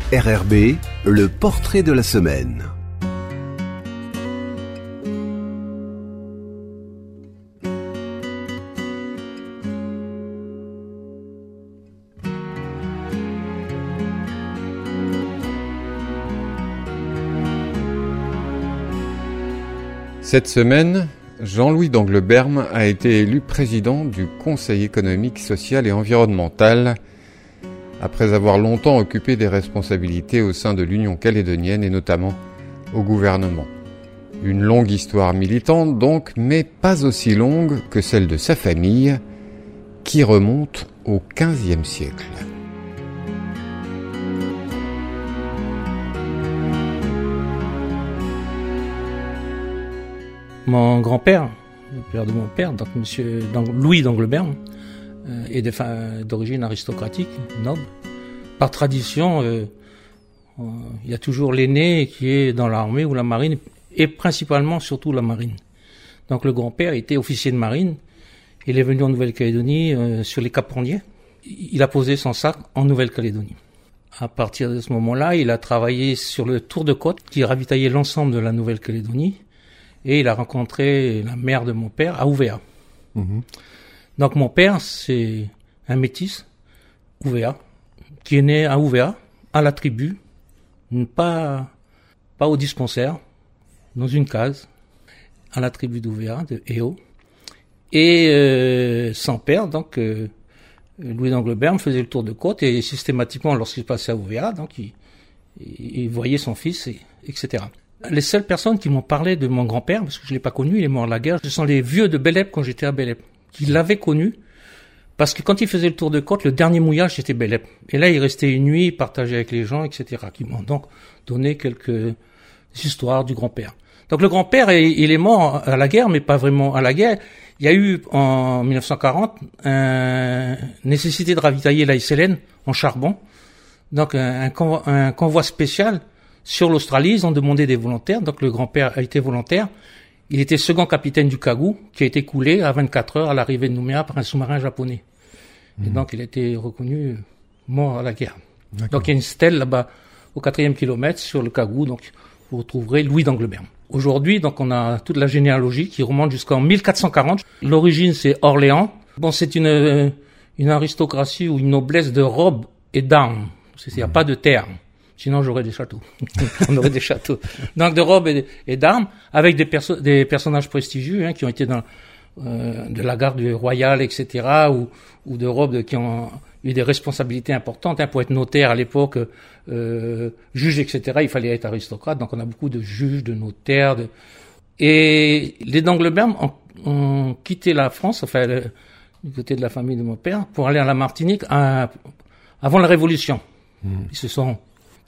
RRB, le portrait de la semaine. Cette semaine, Jean-Louis d'Angleberme a été élu président du Conseil économique, social et environnemental, après avoir longtemps occupé des responsabilités au sein de l'Union calédonienne et notamment au gouvernement. Une longue histoire militante donc, mais pas aussi longue que celle de sa famille, qui remonte au XVe siècle. Mon grand-père, le père de mon père, donc Louis d'Angleberme, est d'origine aristocratique, noble. Par tradition, il y a toujours l'aîné qui est dans l'armée ou la marine, et principalement surtout la marine. Donc le grand-père était officier de marine. Il est venu en Nouvelle-Calédonie sur les Cap Rondier. Il a posé son sac en Nouvelle-Calédonie. À partir de ce moment-là, il a travaillé sur le tour de côte qui ravitaillait l'ensemble de la Nouvelle-Calédonie. Et il a rencontré la mère de mon père à Ouvéa. Mmh. Donc mon père, c'est un métis, Ouvéa, qui est né à Ouvéa, à la tribu, pas au dispensaire, dans une case, à la tribu d'Ouvéa, de Eo. Et son père, donc Louis d'Angleberme, faisait le tour de côte et systématiquement, lorsqu'il passait à Ouvéa, donc il voyait son fils, etc. Les seules personnes qui m'ont parlé de mon grand-père, parce que je l'ai pas connu, il est mort à la guerre, ce sont les vieux de Bélep quand j'étais à Bélep, qui l'avaient connu, parce que quand il faisait le tour de côte, le dernier mouillage c'était Bélep. Et là, il restait une nuit, il partageait avec les gens, etc., qui m'ont donc donné quelques histoires du grand-père. Donc le grand-père, il est mort à la guerre, mais pas vraiment à la guerre. Il y a eu, en 1940, nécessité de ravitailler la SLN en charbon. Donc un convoi spécial sur l'Australie, ils ont demandé des volontaires, donc le grand-père a été volontaire. Il était second capitaine du Kagou, qui a été coulé à 24 heures à l'arrivée de Nouméa par un sous-marin japonais. Et donc il a été reconnu mort à la guerre. D'accord. Donc il y a une stèle là-bas au 4e kilomètre sur le Kagou, donc vous retrouverez Louis d'Angleberme. Aujourd'hui, donc on a toute la généalogie qui remonte jusqu'en 1440. L'origine c'est Orléans. Bon, c'est une aristocratie ou une noblesse de robes et d'armes. Il n'y a pas de terre. Sinon, j'aurais des châteaux. On aurait des châteaux. Donc, de robes et d'armes, avec des personnages prestigieux, qui ont été dans de la garde royale, etc., ou de robes qui ont eu des responsabilités importantes. Pour être notaire à l'époque, juge, etc., il fallait être aristocrate. Donc, on a beaucoup de juges, de notaires. Et les d'Angleberme ont quitté la France, enfin, du côté de la famille de mon père, pour aller à la Martinique avant la Révolution. Ils se sont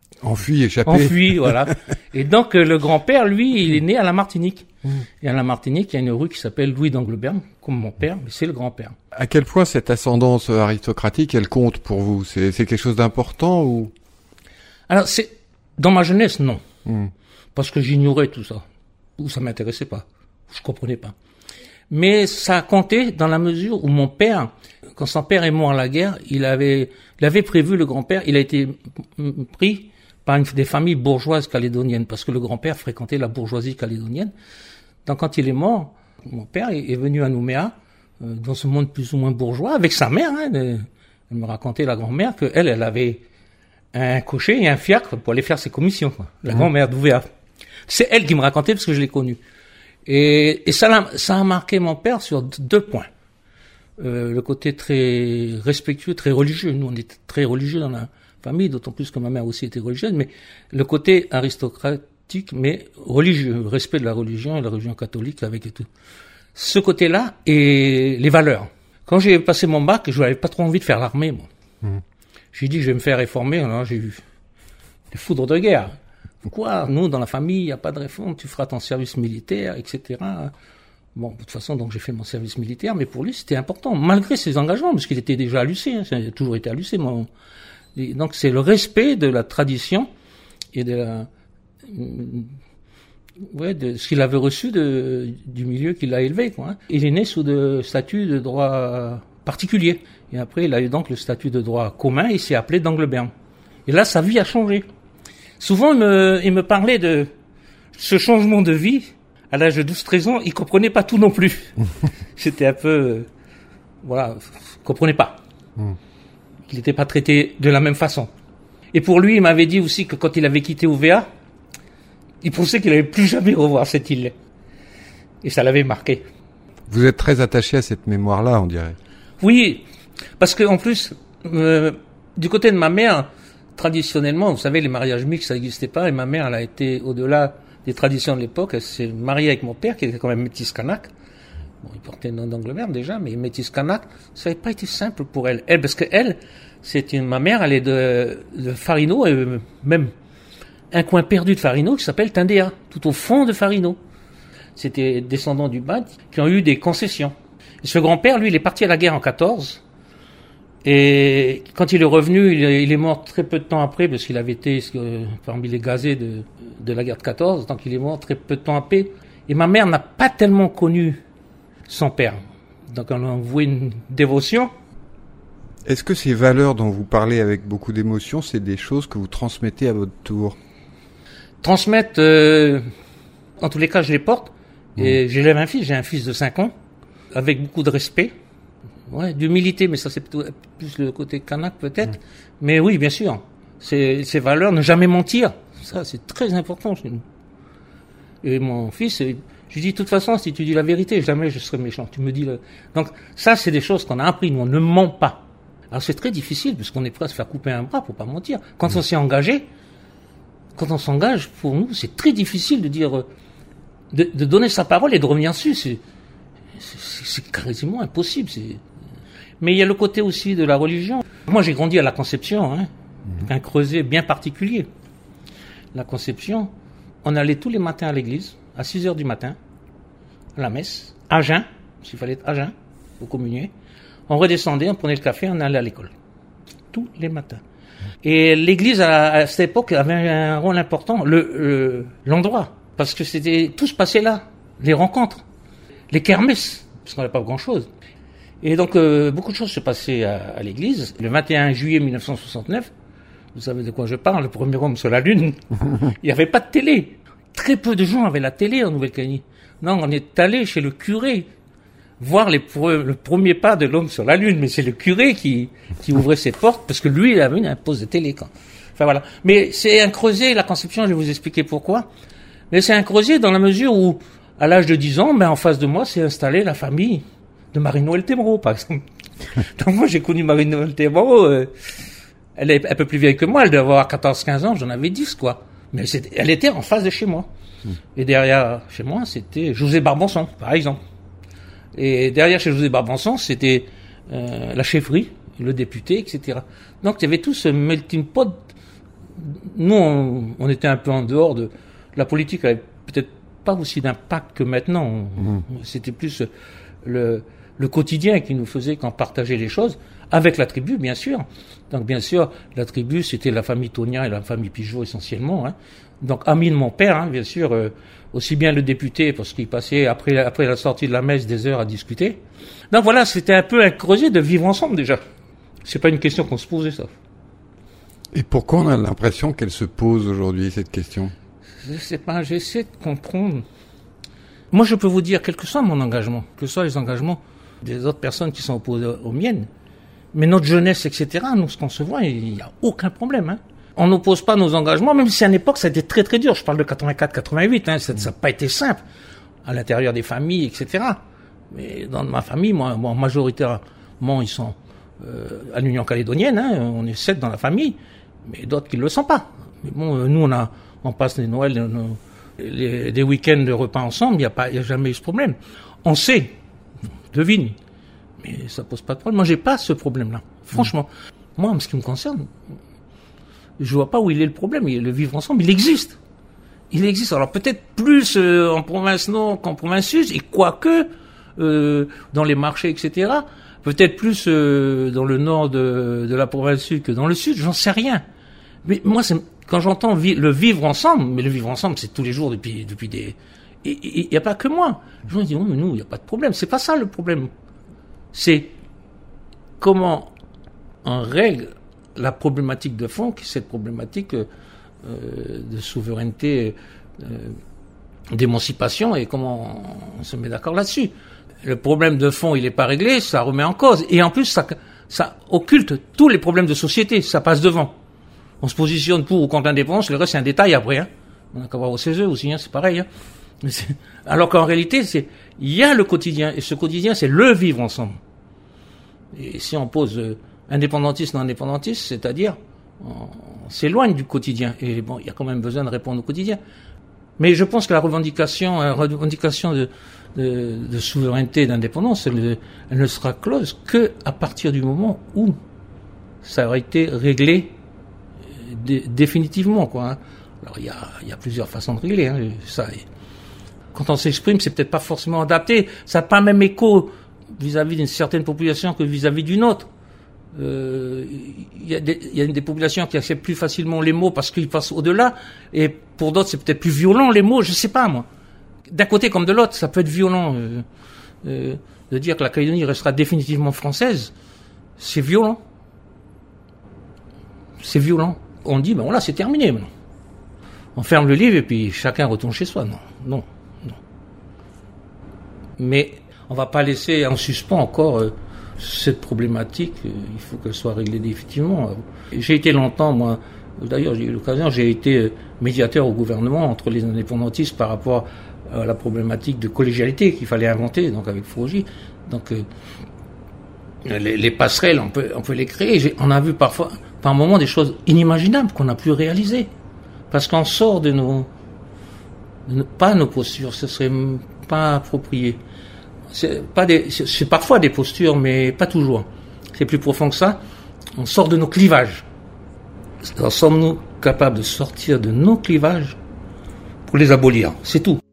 Enfui, voilà. Et donc, le grand-père, lui, il est né à la Martinique. Et à la Martinique, il y a une rue qui s'appelle Louis d'Angleberme, comme mon père, mais c'est le grand-père. À quel point cette ascendance aristocratique, elle compte pour vous? C'est quelque chose d'important ou? Alors, dans ma jeunesse, non. Parce que j'ignorais tout ça. Ou ça m'intéressait pas. Je comprenais pas. Mais ça a compté dans la mesure où mon père, quand son père est mort à la guerre, il avait prévu, le grand-père, il a été pris par des familles bourgeoises calédoniennes, parce que le grand-père fréquentait la bourgeoisie calédonienne. Donc quand il est mort, mon père est venu à Nouméa, dans ce monde plus ou moins bourgeois, avec sa mère. Elle me racontait, la grand-mère, elle avait un cocher et un fiacre pour aller faire ses commissions, quoi. La grand-mère d'Ouvéa. C'est elle qui me racontait, parce que je l'ai connue. Et ça a marqué mon père sur 2 points. Le côté très respectueux, très religieux. Nous, on était très religieux dans la famille, d'autant plus que ma mère aussi était religieuse, mais le côté aristocratique, mais religieux, le respect de la religion et la religion catholique avec et tout. Ce côté-là et les valeurs. Quand j'ai passé mon bac, je n'avais pas trop envie de faire l'armée, moi. J'ai dit, je vais me faire réformer. Alors j'ai eu des foudres de guerre. Quoi? Nous, dans la famille, il n'y a pas de réforme, tu feras ton service militaire, etc. Bon, de toute façon, donc j'ai fait mon service militaire, mais pour lui, c'était important, malgré ses engagements, parce qu'il était déjà à l'UC, il a toujours été à l'UC. Donc c'est le respect de la tradition et de ce qu'il avait reçu du milieu qui l'a élevé, quoi. Il est né sous de statut de droit particulier. Et après, il a eu donc le statut de droit commun, et il s'est appelé d'Angleberme. Et là, sa vie a changé. Souvent, il me parlait de ce changement de vie. À l'âge de 12-13 ans, il comprenait pas tout non plus. C'était un peu... voilà, il comprenait pas. Il n'était pas traité de la même façon. Et pour lui, il m'avait dit aussi que quand il avait quitté OVA, il pensait qu'il n'allait plus jamais revoir cette île. Et ça l'avait marqué. Vous êtes très attaché à cette mémoire-là, on dirait. Oui, parce que en plus, du côté de ma mère, traditionnellement, vous savez, les mariages mixtes, ça n'existait pas, et ma mère, elle a été au-delà des traditions de l'époque. Elle s'est mariée avec mon père, qui était quand même métis kanak. Bon, il portait le nom d'Angleterre déjà, mais métis kanak, ça n'avait pas été simple pour elle. Elle, parce que elle, ma mère, elle est de Farino, et même un coin perdu de Farino qui s'appelle Tindéa, tout au fond de Farino. C'était descendants du BAD qui ont eu des concessions. Et ce grand-père, lui, il est parti à la guerre en 14. Et quand il est revenu, il est mort très peu de temps après, parce qu'il avait été parmi les gazés de la guerre de 14, donc il est mort très peu de temps après. Et ma mère n'a pas tellement connu son père. Donc on a voué une dévotion. Est-ce que ces valeurs dont vous parlez avec beaucoup d'émotion, c'est des choses que vous transmettez à votre tour? Transmettre, en tous les cas, je les porte. Et j'élève un fils, j'ai un fils de 5 ans, avec beaucoup de respect. Ouais, d'humilité, mais ça c'est plus le côté kanak peut-être. Mais oui, bien sûr, ces valeurs, ne jamais mentir, ça c'est très important chez nous. Et mon fils, je dis de toute façon, si tu dis la vérité, jamais je serai méchant. Tu me dis Donc ça, c'est des choses qu'on a appris, nous, on ne ment pas. Alors c'est très difficile, parce qu'on est prêt à se faire couper un bras pour pas mentir. Quand on s'est engagé, quand on s'engage, pour nous, c'est très difficile de dire, de donner sa parole et de revenir dessus. C'est quasiment impossible. Mais il y a le côté aussi de la religion. Moi, j'ai grandi à la Conception, un creuset bien particulier. La Conception, on allait tous les matins à l'église, à 6 heures du matin, à la messe, à jeun, s'il fallait être à jeun, pour communier. On redescendait, on prenait le café, on allait à l'école. Tous les matins. Et l'église, à cette époque, avait un rôle important, l'endroit. Parce que tout se passait là. Les rencontres, les kermesses, parce qu'on n'avait pas grand-chose. Et donc, beaucoup de choses se passaient à l'église. Le 21 juillet 1969, vous savez de quoi je parle, le premier homme sur la Lune, il n'y avait pas de télé. Très peu de gens avaient la télé en Nouvelle-Calédonie. Non, on est allé chez le curé voir le premier pas de l'homme sur la Lune, mais c'est le curé qui ouvrait ses portes, parce que lui, il avait un poste de télé. Enfin voilà. Mais c'est un creuset, la Conception, je vais vous expliquer pourquoi. Mais c'est un creuset dans la mesure où, à l'âge de 10 ans, en face de moi, s'est installée la famille de Marie-Noël Témeraud, par exemple. Donc moi, j'ai connu Marie-Noël Témeraud, elle est un peu plus vieille que moi, elle devait avoir 14-15 ans, j'en avais 10, quoi. Mais elle était en face de chez moi. Et derrière, chez moi, c'était José Barbanson, par exemple. Et derrière chez José Barbanson, c'était la chefferie, le député, etc. Donc il y avait tout ce melting pot. Nous, on était un peu en dehors de... La politique avait peut-être pas aussi d'impact que maintenant. C'était plus le quotidien qui nous faisait qu'on partageait les choses, avec la tribu, bien sûr. Donc bien sûr, la tribu, c'était la famille Tonia et la famille Pigeot essentiellement. Donc ami de mon père, bien sûr, aussi bien le député, parce qu'il passait après la sortie de la messe des heures à discuter. Donc voilà, c'était un peu un creuset de vivre ensemble déjà. C'est pas une question qu'on se posait, ça. Et pourquoi on a l'impression qu'elle se pose aujourd'hui, cette question? Je sais pas, j'essaie de comprendre. Moi, je peux vous dire, quel que soit mon engagement, que ce soit les engagements des autres personnes qui sont opposées aux miennes, mais notre jeunesse, etc., nous, ce qu'on se voit, il n'y a aucun problème. On n'oppose pas nos engagements, même si à l'époque, ça a été très très dur. Je parle de 84-88, ça n'a pas été simple, à l'intérieur des familles, etc. Mais dans ma famille, moi majoritairement, ils sont à l'Union calédonienne, on est 7 dans la famille, mais d'autres qui ne le sont pas. Mais bon, nous, on passe les Noëls, des week-ends de repas ensemble, il n'y a jamais eu ce problème. On sait, devine, mais ça pose pas de problème. Moi, j'ai pas ce problème-là. Franchement, moi, en ce qui me concerne, je vois pas où il est le problème. Le vivre ensemble, il existe. Il existe. Alors peut-être plus en province nord qu'en province sud, et quoique dans les marchés, etc. Peut-être plus dans le nord de la province sud que dans le sud, j'en sais rien. Mais moi, quand j'entends le vivre ensemble, mais le vivre ensemble, c'est tous les jours depuis des... Il n'y a pas que moi. Je me dis, mais nous, il n'y a pas de problème. C'est pas ça le problème. C'est comment on règle la problématique de fond, qui est cette problématique de souveraineté, d'émancipation, et comment on se met d'accord là-dessus. Le problème de fond, il n'est pas réglé, ça remet en cause. Et en plus, ça occulte tous les problèmes de société, ça passe devant. On se positionne pour ou contre l'indépendance, le reste c'est un détail après. Hein. On n'a qu'à voir au CESE aussi, hein, c'est pareil. Hein. Alors qu'en réalité, il y a le quotidien, et ce quotidien, c'est le vivre ensemble. Et si on pose indépendantiste, non indépendantiste, c'est-à-dire, on s'éloigne du quotidien. Et bon, il y a quand même besoin de répondre au quotidien. Mais je pense que la revendication de souveraineté et d'indépendance, elle ne sera close que à partir du moment où ça aura été réglé définitivement, quoi. Hein. Alors il y a plusieurs façons de régler. Hein, ça. Quand on s'exprime, c'est peut-être pas forcément adapté. Ça n'a pas même écho vis-à-vis d'une certaine population que vis-à-vis d'une autre. Il y a des populations qui acceptent plus facilement les mots parce qu'ils passent au-delà, et pour d'autres c'est peut-être plus violent les mots, je sais pas moi. D'un côté comme de l'autre, ça peut être violent de dire que la Calédonie restera définitivement française. C'est violent. C'est violent. On dit ben voilà, c'est terminé maintenant. On ferme le livre et puis chacun retourne chez soi. Non. Mais on va pas laisser en suspens encore cette problématique. Il faut qu'elle soit réglée définitivement. J'ai été longtemps, moi, d'ailleurs j'ai eu l'occasion, j'ai été médiateur au gouvernement entre les indépendantistes par rapport à la problématique de collégialité qu'il fallait inventer, donc avec Frogy. Donc les passerelles, on peut les créer. On a vu parfois, par moments, des choses inimaginables qu'on n'a plus réalisées. Parce qu'on sort de pas nos postures, ce serait pas approprié. C'est parfois des postures, mais pas toujours. C'est plus profond que ça. On sort de nos clivages. Alors, sommes-nous capables de sortir de nos clivages pour les abolir? C'est tout.